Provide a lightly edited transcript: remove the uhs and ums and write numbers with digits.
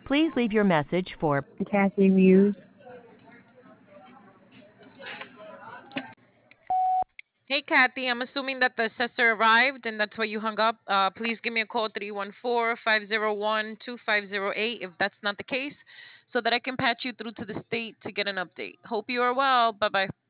Please leave your message for Kathy Muse. Hey, Kathy, I'm assuming that the assessor arrived and that's why you hung up. Please give me a call, 314-501-2508, if that's not the case, so that I can patch you through to the state to get an update. Hope you are well. Bye-bye.